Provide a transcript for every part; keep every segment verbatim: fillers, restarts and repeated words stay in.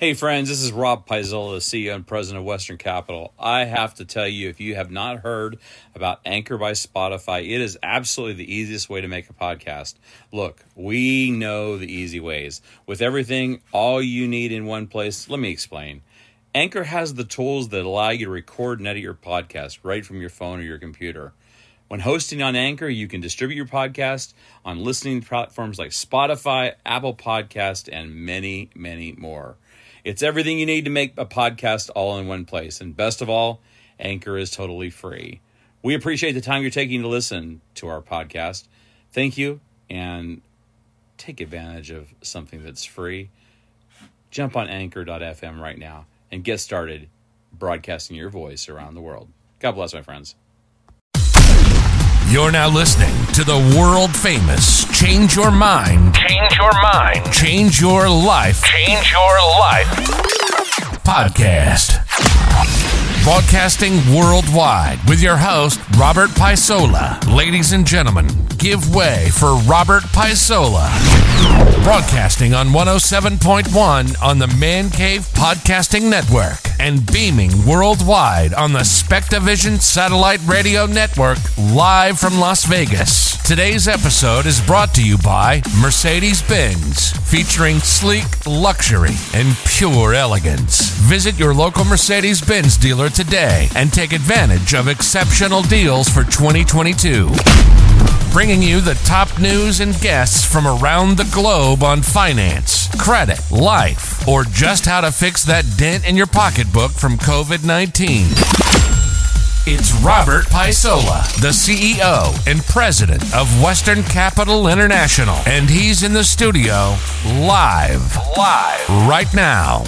Hey friends, this is Rob Paisola, the C E O and President of Western Capital. I have to tell you, if you have not heard about Anchor by Spotify, it is absolutely the easiest way to make a podcast. Look, we know the easy ways. With everything, all you need in one place, let me explain. Anchor has the tools that allow you to record and edit your podcast right from your phone or your computer. When hosting on Anchor, you can distribute your podcast on listening platforms like Spotify, Apple Podcast, and many, many more. It's everything you need to make a podcast all in one place. And best of all, Anchor is totally free. We appreciate the time you're taking to listen to our podcast. Thank you, and take advantage of something that's free. Jump on anchor dot f m right now and get started broadcasting your voice around the world. God bless, my friends. You're now listening to the world famous Change Your Mind, Change Your Mind, Change Your Life, Change Your Life podcast. Broadcasting worldwide with your host, Robert Paisola. Ladies and gentlemen, give way for Robert Paisola. Broadcasting on one oh seven point one on the Man Cave Podcasting Network and beaming worldwide on the Spectavision Satellite Radio Network live from Las Vegas. Today's episode is brought to you by Mercedes-Benz, featuring sleek luxury and pure elegance. Visit your local Mercedes-Benz dealer today and take advantage of exceptional deals for twenty twenty-two. Bringing you the top news and guests from around the globe on finance, credit, life, or just how to fix that dent in your pocketbook from covid nineteen. It's Robert Paisola, the C E O and President of Western Capital International, and he's in the studio live, live right now.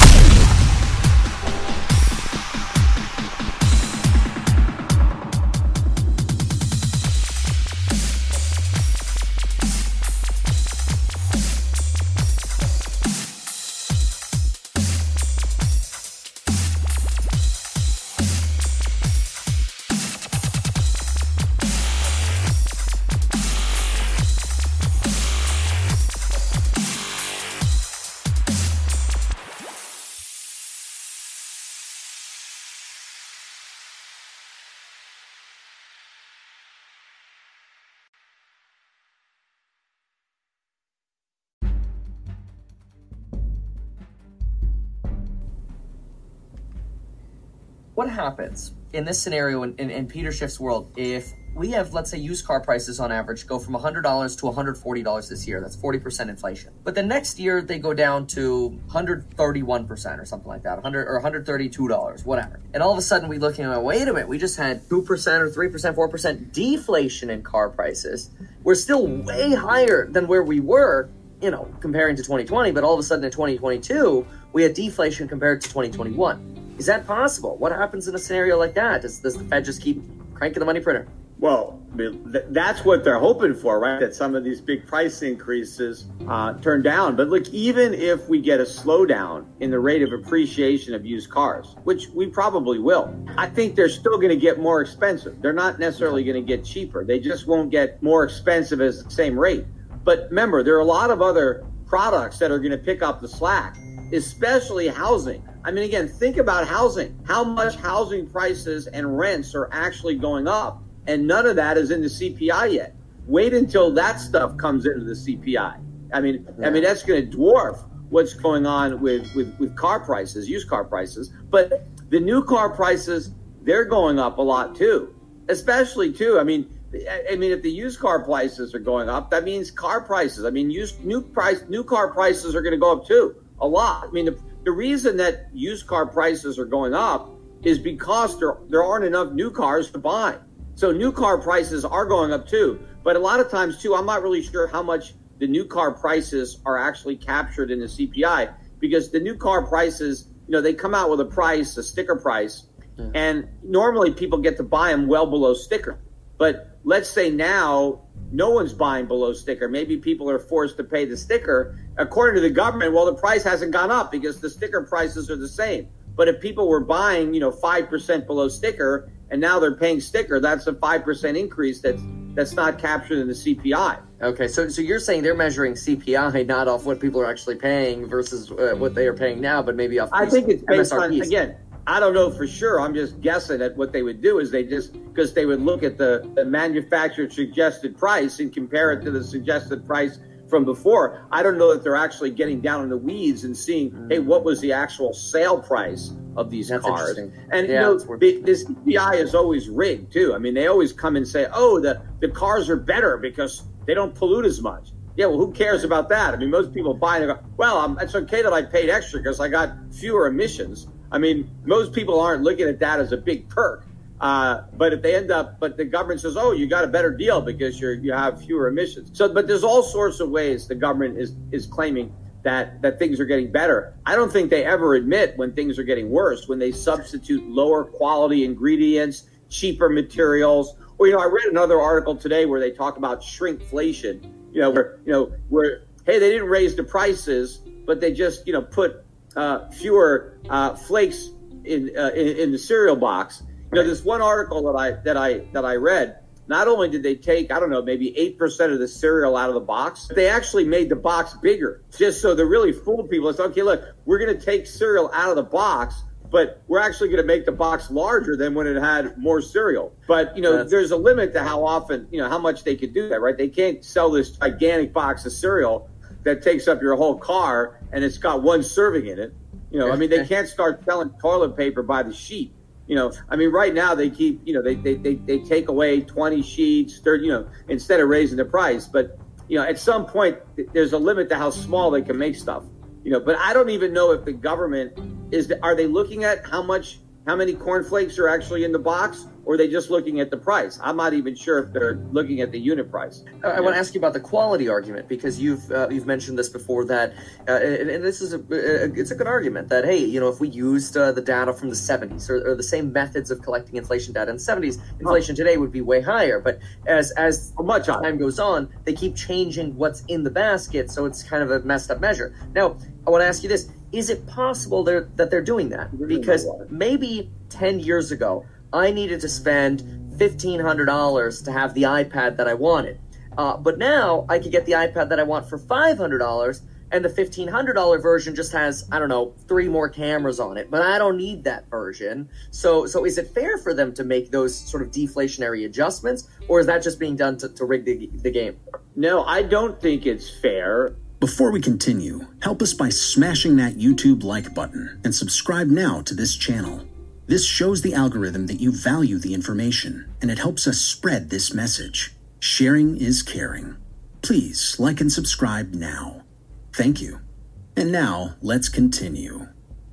What happens in this scenario in, in, in Peter Schiff's world if we have, let's say, used car prices on average go from one hundred dollars to one hundred forty dollars this year? That's forty percent inflation. But the next year they go down to one hundred thirty-one percent or something like that, one hundred or one hundred thirty-two dollars, whatever. And all of a sudden we look and wait a minute, we just had two percent or three percent, four percent deflation in car prices. We're still way higher than where we were, you know, comparing to twenty twenty, but all of a sudden in twenty twenty-two, we had deflation compared to twenty twenty-one. Is that possible? What happens in a scenario like that? Does, does the Fed just keep cranking the money printer? Well, that's what they're hoping for, right? That some of these big price increases uh, turn down. But look, even if we get a slowdown in the rate of appreciation of used cars, which we probably will, I think they're still going to get more expensive. They're not necessarily going to get cheaper. They just won't get more expensive as the same rate. But remember, there are a lot of other products that are going to pick up the slack, especially housing. I mean, again, think about housing. How much housing prices and rents are actually going up, and none of that is in the C P I yet. Wait until that stuff comes into the C P I. I mean, yeah. I mean that's going to dwarf what's going on with, with, with car prices, used car prices. But the new car prices, they're going up a lot too, especially too. I mean, I mean, if the used car prices are going up, that means car prices. I mean, used new price, new car prices are going to go up too, a lot. I mean, the, the reason that used car prices are going up is because there there aren't enough new cars to buy. So new car prices are going up too. But a lot of times too, I'm not really sure how much the new car prices are actually captured in the C P I, because the new car prices, you know, they come out with a price, a sticker price, yeah. and normally people get to buy them well below sticker. But let's say now no one's buying below sticker. Maybe people are forced to pay the sticker. According to the government, well, the price hasn't gone up because the sticker prices are the same. But if people were buying, you know, five percent below sticker and now they're paying sticker, that's a five percent increase that's that's not captured in the C P I. Okay, so so you're saying they're measuring C P I not off what people are actually paying versus uh, what they are paying now, but maybe off I think it's based on, M S R Ps. Again, I don't know for sure. I'm just guessing at what they would do is they just, because they would look at the, the manufacturer suggested price and compare it to the suggested price from before. I don't know that they're actually getting down in the weeds and seeing, mm. hey, what was the actual sale price of these That's cars? And yeah, you know, the, this C P I is always rigged too. I mean, they always come and say, oh, the, the cars are better because they don't pollute as much. Yeah, well, who cares about that? I mean, most people buy and go, well, um, it's okay that I paid extra because I got fewer emissions. I mean, most people aren't looking at that as a big perk. Uh, but if they end up, but the government says, oh, you got a better deal because you're, you have fewer emissions. So, but there's all sorts of ways the government is, is claiming that, that things are getting better. I don't think they ever admit when things are getting worse, when they substitute lower quality ingredients, cheaper materials. Or, you know, I read another article today where they talk about shrinkflation, you know, where, you know, where, hey, they didn't raise the prices, but they just, you know, put uh, fewer uh, flakes in, uh, in in the cereal box. You know, this one article that I that I that I read, not only did they take, I don't know, maybe eight percent of the cereal out of the box, they actually made the box bigger, just so they really fooled people. It's okay, look, we're going to take cereal out of the box, but we're actually going to make the box larger than when it had more cereal. But, you know, That's... there's a limit to how often, you know, how much they could do that, right? They can't sell this gigantic box of cereal that takes up your whole car and it's got one serving in it. You know, I mean, they can't start selling toilet paper by the sheet. You know, I mean, right now they keep, you know, they, they, they, they take away twenty sheets, thirty, you know, instead of raising the price. But, you know, at some point, there's a limit to how small they can make stuff, you know. But I don't even know if the government is, are they looking at how much, how many cornflakes are actually in the box, or are they just looking at the price? I'm not even sure if they're looking at the unit price. I, I want to ask you about the quality argument, because you've uh, you've mentioned this before, that uh, and, and this is a, a it's a good argument that, hey, you know, if we used uh, the data from the seventies or, or the same methods of collecting inflation data in the seventies, inflation oh. today would be way higher. But as as oh, much time goes on, they keep changing what's in the basket, so it's kind of a messed up measure. Now, I want to ask you this. Is it possible they're, that they're doing that? Because maybe ten years ago, I needed to spend fifteen hundred dollars to have the iPad that I wanted. Uh, but now I could get the iPad that I want for five hundred dollars, and the fifteen hundred dollars version just has, I don't know, three more cameras on it. But I don't need that version. So so is it fair for them to make those sort of deflationary adjustments, or is that just being done to, to rig the, the game? No, I don't think it's fair. Before we continue, help us by smashing that YouTube like button and subscribe now to this channel. This shows the algorithm that you value the information, and it helps us spread this message. Sharing is caring. Please like and subscribe now. Thank you. And now, let's continue.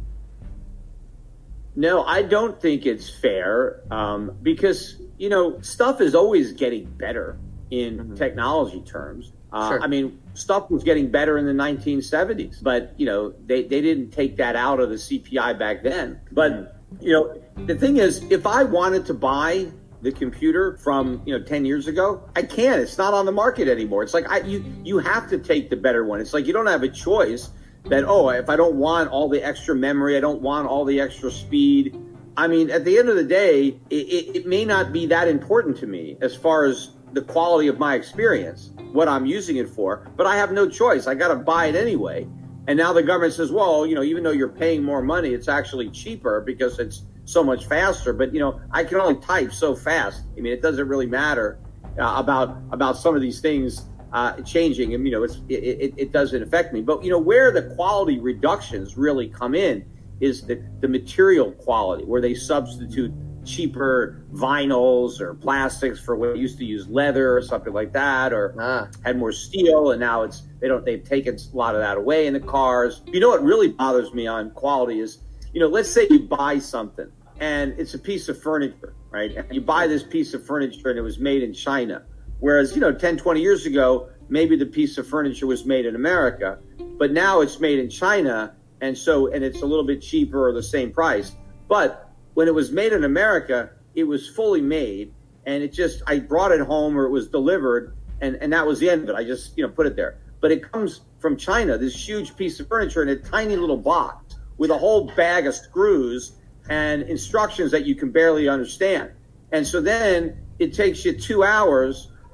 No, I don't think it's fair um, because, you know, stuff is always getting better in mm-hmm. technology terms. Uh, sure. I mean, stuff was getting better in the nineteen seventies, but, you know, they, they didn't take that out of the C P I back then. But, mm-hmm. you know, the thing is, if I wanted to buy the computer from, you know, ten years ago, I can't. It's not on the market anymore. It's like I, you, you have to take the better one. It's like you don't have a choice that, oh, if I don't want all the extra memory, I don't want all the extra speed. I mean, at the end of the day, it, it, it may not be that important to me as far as the quality of my experience, what I'm using it for, but I have no choice. I got to buy it anyway. And now the government says, well, you know, even though you're paying more money, it's actually cheaper because it's so much faster. But, you know, I can only type so fast. I mean, it doesn't really matter uh, about about some of these things uh, changing. And, you know, it's, it, it, it doesn't affect me. But, you know, where the quality reductions really come in is the, the material quality, where they substitute cheaper vinyls or plastics for what used to use leather or something like that, or ah. had more steel, and now it's they don't they've taken a lot of that away in the cars. You know what really bothers me on quality is, you know, let's say you buy something and it's a piece of furniture, right? And you buy this piece of furniture and it was made in China, whereas, you know, ten, twenty years ago, maybe the piece of furniture was made in America, but now it's made in China, and so and it's a little bit cheaper or the same price. But when it was made in America, it was fully made, and it just, I brought it home or it was delivered, and, and that was the end of it. I just, you know, put it there. But it comes from China, this huge piece of furniture in a tiny little box with a whole bag of screws and instructions that you can barely understand. And so then it takes you two hours to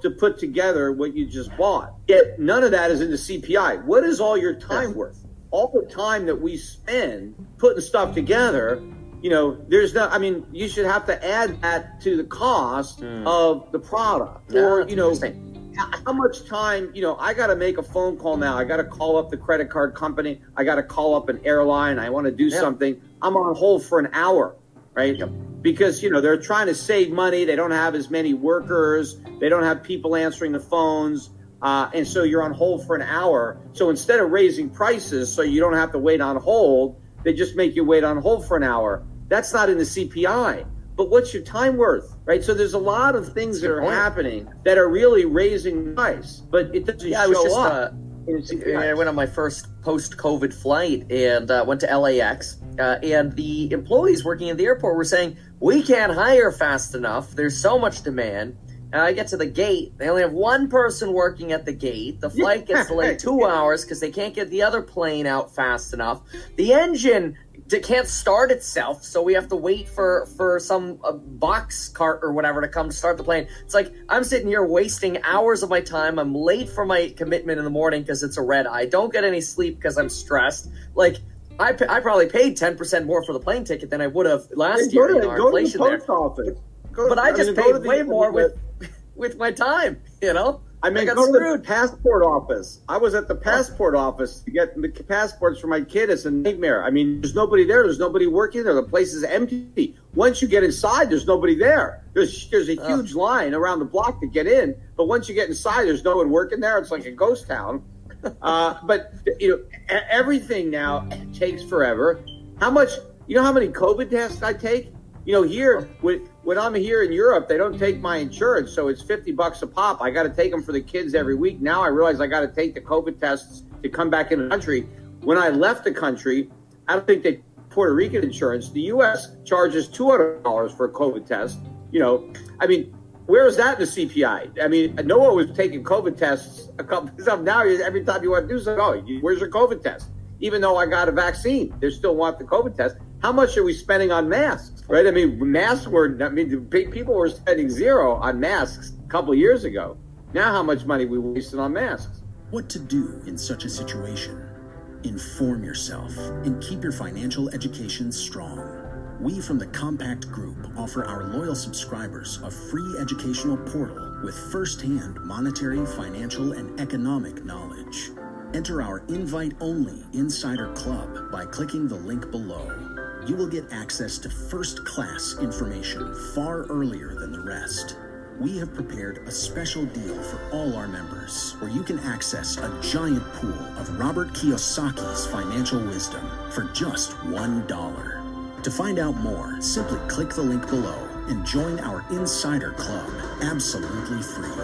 to put together what you just bought. Yet none of that is in the C P I. What is all your time worth? All the time that we spend putting stuff together, you know, there's no, I mean, you should have to add that to the cost mm. of the product. Yeah, or, you know, how much time, you know, I got to make a phone call now. I got to call up the credit card company. I got to call up an airline. I want to do yeah. something. I'm on hold for an hour, right? Yep. Because, you know, they're trying to save money. They don't have as many workers. They don't have people answering the phones. Uh, and so you're on hold for an hour. So instead of raising prices so you don't have to wait on hold, they just make you wait on hold for an hour. That's not in the C P I. But what's your time worth, right? So there's a lot of things that are happening that are really raising price, but it doesn't yeah, show I was just, up. Uh, I went on my first post-COVID flight and uh, went to L A X, uh, and the employees working at the airport were saying, we can't hire fast enough. There's so much demand. And I get to the gate. They only have one person working at the gate. The flight gets delayed two hours because they can't get the other plane out fast enough. The engine can't start itself, so we have to wait for, for some uh, box cart or whatever to come to start the plane. It's like I'm sitting here wasting hours of my time. I'm late for my commitment in the morning because it's a red eye. Don't get any sleep because I'm stressed. Like, I, I probably paid ten percent more for the plane ticket than I would have last year. Go to, you know, go to inflation the post there. office. Go, but I just I mean, paid the, way more with, with with my time, you know? I mean, I got go screwed. to the passport office. I was at the passport office to get the passports for my kid. It's a nightmare. I mean, there's nobody there. There's nobody working there. The place is empty. Once you get inside, there's nobody there. There's there's a huge oh. line around the block to get in. But once you get inside, there's no one working there. It's like a ghost town. uh, but, you know, everything now takes forever. How much, you know how many COVID tests I take? You know, here, when, when I'm here in Europe, they don't take my insurance, so it's fifty bucks a pop. I got to take them for the kids every week. Now I realize I got to take the COVID tests to come back in the country. When I left the country, I don't think they Puerto Rican insurance. The U S charges two hundred dollars for a COVID test. You know, I mean, where is that in the C P I? I mean, no one was taking COVID tests a couple of times. Now, every time you want to do something, oh, where's your COVID test? Even though I got a vaccine, they still want the COVID test. How much are we spending on masks, right? I mean, masks were, I mean, people were spending zero on masks a couple of years ago. Now how much money we wasted on masks? What to do in such a situation? Inform yourself and keep your financial education strong. We from the Compact Group offer our loyal subscribers a free educational portal with first-hand monetary, financial, and economic knowledge. Enter our invite-only Insider Club by clicking the link below. You will get access to first-class information far earlier than the rest. We have prepared a special deal for all our members, where you can access a giant pool of Robert Kiyosaki's financial wisdom for just one dollar. To find out more, simply click the link below and join our Insider Club absolutely free.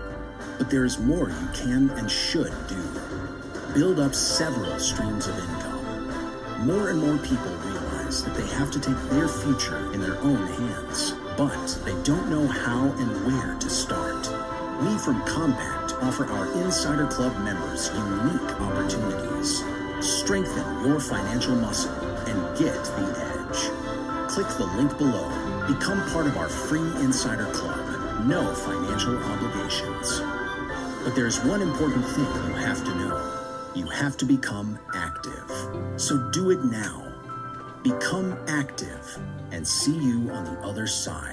But there is more you can and should do. Build up several streams of income. More and more people realize that they have to take their future in their own hands, but they don't know how and where to start. We from Compact offer our Insider Club members unique opportunities. Strengthen your financial muscle and get the edge. Click the link below. Become part of our free Insider Club. No financial obligations. But there's one important thing you have to know. You have to become active. So do it now. Become active and see you on the other side.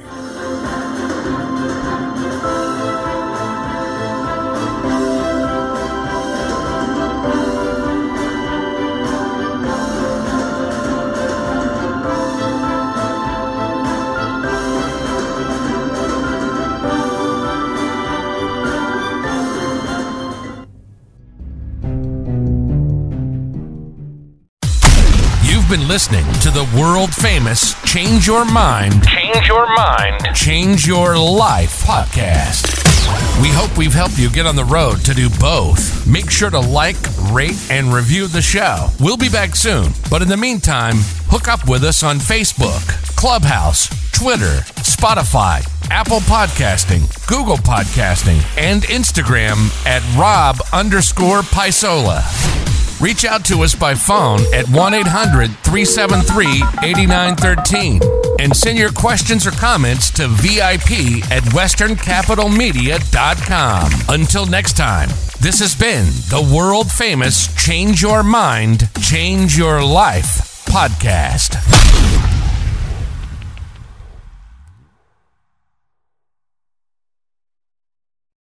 Been listening to the world famous Change Your Mind, Change Your Mind, Change Your Life podcast. We hope we've helped you get on the road to do both. Make sure to like, rate, and review the show. We'll be back soon, but in the meantime, hook up with us on Facebook, Clubhouse, Twitter, Spotify, Apple Podcasting, Google Podcasting, and Instagram at Rob underscore Paisola. Reach out to us by phone at one eight hundred three seven three eight nine one three and send your questions or comments to V I P at western capital media dot com. Until next time, this has been the world famous Change Your Mind, Change Your Life podcast.